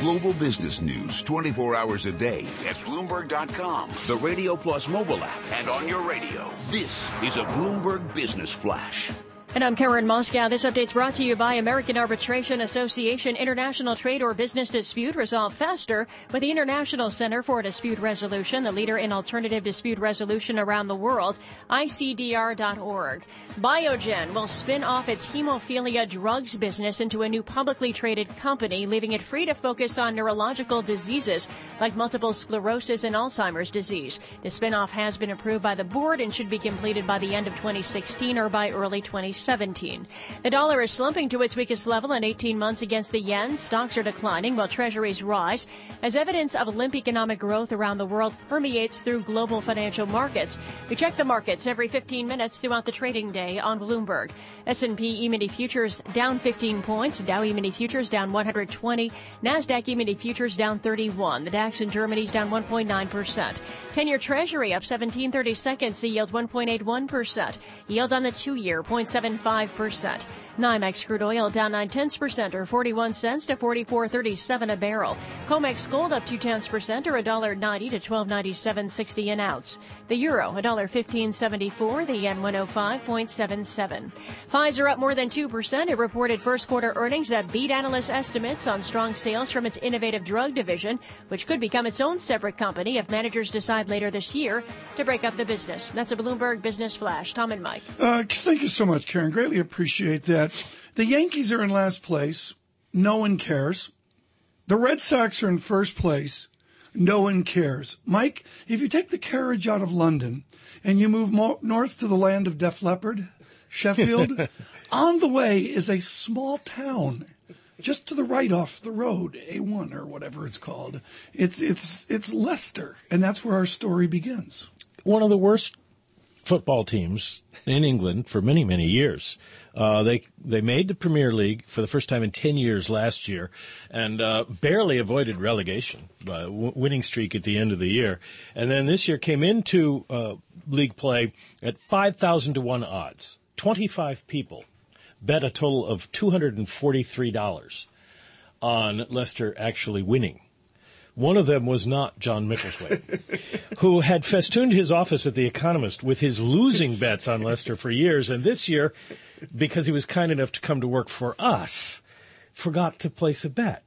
global business news 24 hours a day at Bloomberg.com, the Radio Plus mobile app, and on your radio. This is a Bloomberg Business Flash. And I'm Karen Moscow. This update's brought to you by American Arbitration Association. International trade or business dispute resolved faster with the International Center for Dispute Resolution, the leader in alternative dispute resolution around the world, ICDR.org. Biogen will spin off its hemophilia drugs business into a new publicly traded company, leaving it free to focus on neurological diseases like multiple sclerosis and Alzheimer's disease. The spinoff has been approved by the board and should be completed by the end of 2016 or by early 2017. The dollar is slumping to its weakest level in 18 months against the yen. Stocks are declining while treasuries rise as evidence of limp economic growth around the world permeates through global financial markets. We check the markets every 15 minutes throughout the trading day on Bloomberg. S&P E-mini futures down 15 points. Dow E-mini futures down 120. NASDAQ E-mini futures down 31. The DAX in Germany's down 1.9%. 10-year treasury up 17/32. The yield 1.81%. Yield on the 2-year 0.75%. NYMEX crude oil down 0.9% or 41 cents to 44.37 a barrel. COMEX gold up 0.2% or $1.90 to 12.9760 an ounce. The euro $1.1574. The yen 105.77. Pfizer up more than 2%. It reported first quarter earnings that beat analyst estimates on strong sales from its innovative drug division, which could become its own separate company if managers decide later this year to break up the business. That's a Bloomberg Business Flash. Tom and Mike. Thank you so much, Karen. Greatly appreciate that. The Yankees are in last place. No one cares. The Red Sox are in first place. No one cares. Mike, if you take the carriage out of London and you move north to the land of Def Leppard, Sheffield, on the way is a small town just to the right off the road, A1 or whatever it's called. It's Leicester, and that's where our story begins. One of the worst football teams in England for many, many years. They made the Premier League for the first time in 10 years last year and barely avoided relegation, winning streak at the end of the year. And then this year came into league play at 5,000 to 1 odds. 25 people bet a total of $243 on Leicester actually winning. One of them was not John Micklesway, who had festooned his office at The Economist with his losing bets on Leicester for years, and this year, because he was kind enough to come to work for us, forgot to place a bet.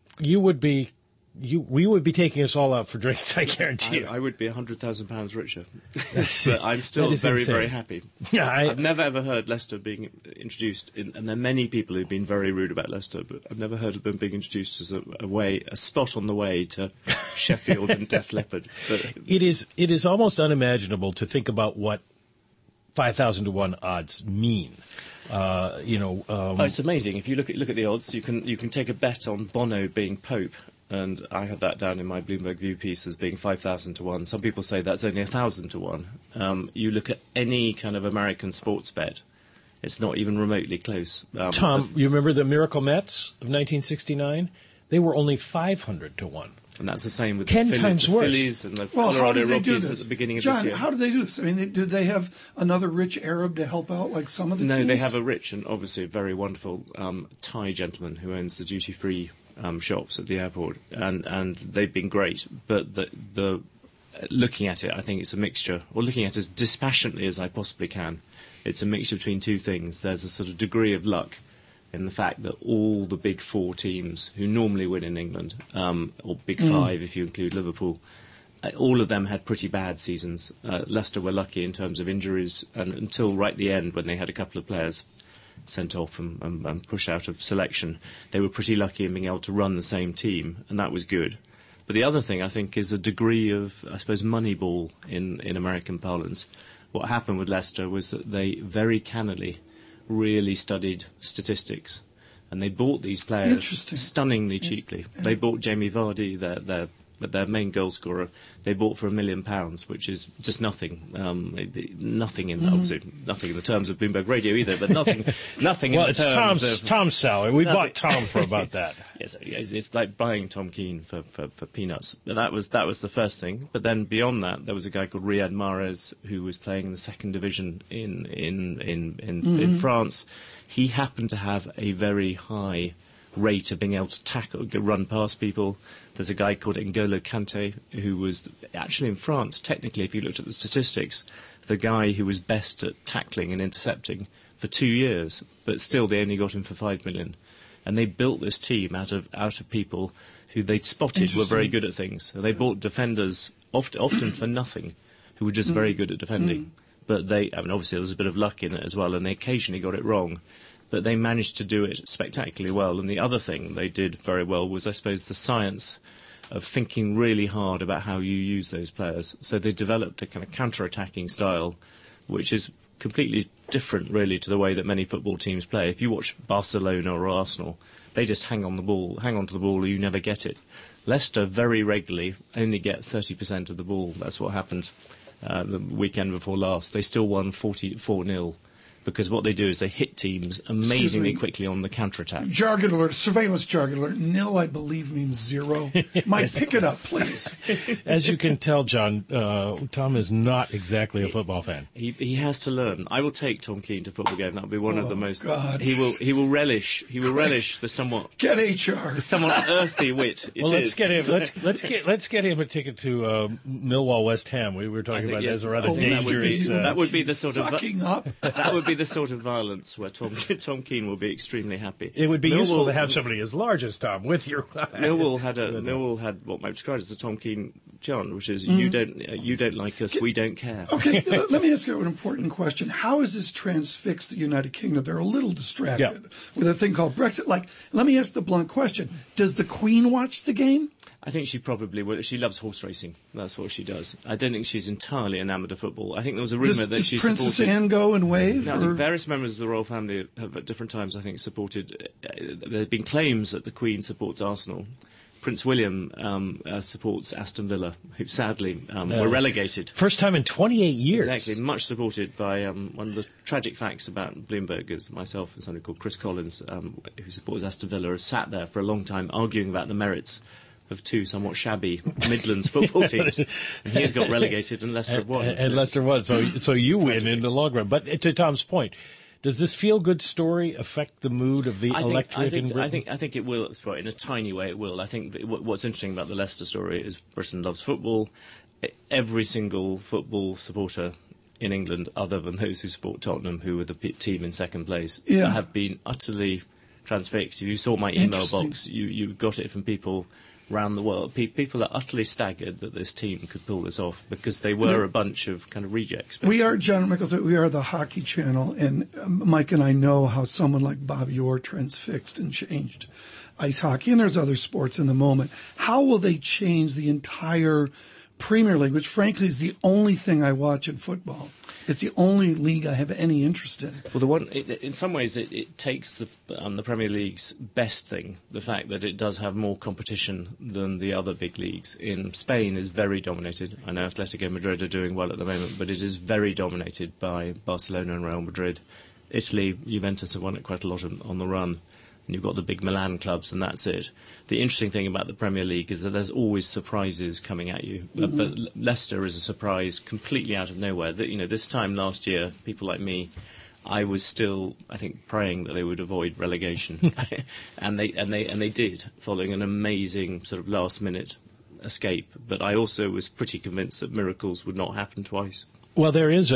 We would be taking us all out for drinks, I guarantee you. I would be £100,000 richer. But I'm still very, insane. Very happy. Yeah, I've never, ever heard Leicester being introduced, and there are many people who've been very rude about Leicester, but I've never heard of them being introduced as a spot on the way to Sheffield and Def Leppard. But it is almost unimaginable to think about what 5,000 to 1 odds mean. It's amazing. If you look at the odds, you can take a bet on Bono being Pope. And I had that down in my Bloomberg View piece as being 5,000 to 1. Some people say that's only 1,000 to 1. You look at any kind of American sports bet, it's not even remotely close. Tom, you remember the Miracle Mets of 1969? They were only 500 to 1. And that's the same with 10 the times worse. Phillies and the Colorado Rockies at the beginning of John, this year. how do they do this? I mean, do they have another rich Arab to help out like some of the teams? No, they have a rich and obviously a very wonderful Thai gentleman who owns the duty-free shops at the airport, and they've been great. But the looking at it, I think it's a mixture, or looking at it as dispassionately as I possibly can, it's a mixture between two things. There's a sort of degree of luck in the fact that all the big four teams who normally win in England, or big five if you include Liverpool, all of them had pretty bad seasons. Leicester were lucky in terms of injuries, and until right at the end when they had a couple of players sent off and pushed out of selection, they were pretty lucky in being able to run the same team, and that was good. But the other thing, I think, is a degree of, I suppose, moneyball in American parlance. What happened with Leicester was that they very cannily really studied statistics, and they bought these players stunningly cheaply. Yeah. They bought Jamie Vardy, their main goal scorer, they bought for £1 million, which is just nothing. Nothing in nothing in the terms of Bloomberg Radio either, but nothing in the terms of Tom's salary. We bought Tom for about that. Yes, it's like buying Tom Keane for peanuts. But that was the first thing. But then beyond that, there was a guy called Riyad Mahrez who was playing in the second division in France. He happened to have a very high rate of being able to run past people. There's a guy called N'Golo Kante, who was actually in France, technically, if you looked at the statistics, the guy who was best at tackling and intercepting for 2 years, but still they only got him for 5 million. And they built this team out of people who they'd spotted were very good at things. So they bought defenders often for nothing, who were just very good at defending. But obviously there's a bit of luck in it as well, and they occasionally got it wrong. But they managed to do it spectacularly well. And the other thing they did very well was, I suppose, the science of thinking really hard about how you use those players. So they developed a kind of counter-attacking style, which is completely different, really, to the way that many football teams play. If you watch Barcelona or Arsenal, they just hang on to the ball, you never get it. Leicester very regularly only get 30% of the ball. That's what happened the weekend before last. They still won 4-0. Because what they do is they hit teams amazingly quickly on the counter-attack. Jargon alert, surveillance jargon alert. Nil, I believe, means 0. Mike, pick it up, please. As you can tell, John, Tom is not exactly a football fan. He has to learn. I will take Tom Keane to a football game. That'll be one of the most. God. He will relish the somewhat earthy wit. Let's get him a ticket to Millwall West Ham. We were talking about as a rather dangerous. That would be the sort of sucking up. That would be the sort of violence where Tom Keane will be extremely happy. It would be useful to have somebody as large as Tom with you. Millwall had what might be described as a Tom Keane chant, which is you don't like us, we don't care. Okay, let me ask you an important question. How has this transfixed the United Kingdom? They're a little distracted with a thing called Brexit. Let me ask the blunt question. Does the Queen watch the game? I think she probably will. She loves horse racing. That's what she does. I don't think she's entirely enamoured of football. I think there was a rumour that she supported... Does Princess Anne go and wave? No, I think various members of the royal family have at different times, I think, supported... there have been claims that the Queen supports Arsenal. Prince William supports Aston Villa, who sadly were relegated. First time in 28 years. Exactly, much supported by one of the tragic facts about Bloomberg is myself and somebody called Chris Collins, who supports Aston Villa, has sat there for a long time arguing about the merits of two somewhat shabby Midlands football teams. And he's got relegated and Leicester have won. And Leicester won, so you win in the long run. But to Tom's point, does this feel-good story affect the mood of the electorate in Britain? I think it will. In a tiny way it will. I think what's interesting about the Leicester story is Britain loves football. Every single football supporter in England, other than those who support Tottenham, who were the team in second place, have been utterly transfixed. If you saw my email box, you got it from people around the world. People are utterly staggered that this team could pull this off because they were a bunch of kind of rejects. Basically. We are, John Michaels, we are the hockey channel, and Mike and I know how someone like Bobby Orr transfixed and changed ice hockey, and there's other sports in the moment. How will they change the entire Premier League, which frankly is the only thing I watch in football? It's the only league I have any interest in. Well, in some ways, it takes the Premier League's best thing, the fact that it does have more competition than the other big leagues. In Spain, is very dominated. I know Atletico Madrid are doing well at the moment, but it is very dominated by Barcelona and Real Madrid. Italy, Juventus have won it quite a lot on the run. And you've got the big Milan clubs, and that's it. The interesting thing about the Premier League is that there's always surprises coming at you. Mm-hmm. But Leicester is a surprise completely out of nowhere. This time last year, people like me, I was still, I think, praying that they would avoid relegation, and they did, following an amazing sort of last-minute escape. But I also was pretty convinced that miracles would not happen twice. Well, there is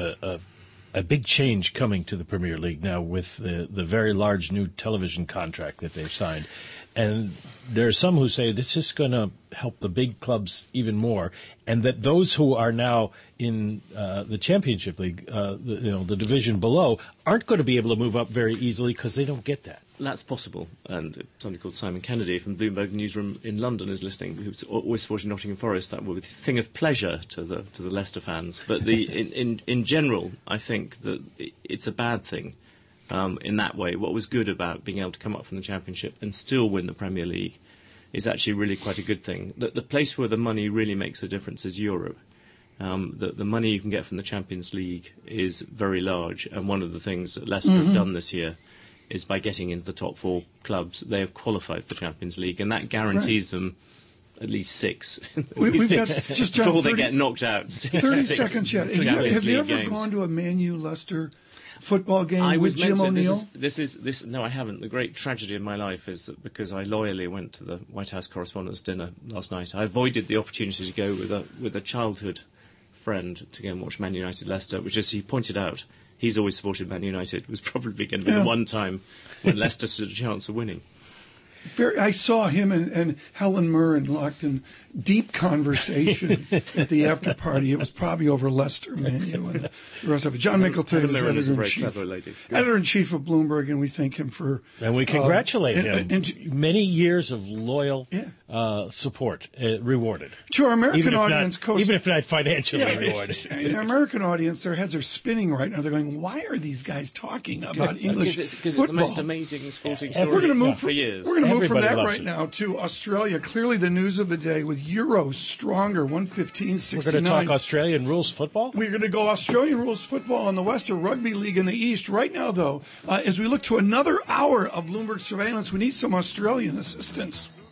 a big change coming to the Premier League now with the very large new television contract that they've signed. And there are some who say this is going to help the big clubs even more, and that those who are now in the Championship League, the division below, aren't going to be able to move up very easily because they don't get that. That's possible. And somebody called Simon Kennedy from Bloomberg Newsroom in London is listening, who's always supported Nottingham Forest. That would be a thing of pleasure to the Leicester fans. But in general, I think that it's a bad thing. In that way, what was good about being able to come up from the Championship and still win the Premier League is actually really quite a good thing. The place where the money really makes a difference is Europe. The money you can get from the Champions League is very large, and one of the things that Leicester have done this year is by getting into the top four clubs, they have qualified for the Champions League, and that guarantees them at least six. We've got just John, before they get knocked out. 30 seconds yet. Have you ever games. gone to a Man U Leicester football game I with was meant Jim to. O'Neill? This. No, I haven't. The great tragedy of my life is that because I loyally went to the White House Correspondents' Dinner last night, I avoided the opportunity to go with a childhood friend to go and watch Man United Leicester, which, as he pointed out, he's always supported Man United, was probably going to be the one time when Leicester stood a chance of winning. I saw him and Helen Mirren locked in deep conversation at the after party. It was probably over Leicester menu and the rest of it. John Mickelton is editor-in-chief of Bloomberg, and we thank him for... And we congratulate him. Many years of loyal support rewarded. To our American audience... even if not financially rewarded. The American audience, their heads are spinning right now. They're going, why are these guys talking about English football? Because it's the most amazing sporting story we're going to move for years. We're going to move from that right now to Australia. Clearly the news of the day with Euro stronger, 115-69. We're going to talk Australian rules football? We're going to go Australian rules football in the West, or Rugby League in the East. Right now, though, as we look to another hour of Bloomberg surveillance, we need some Australian assistance.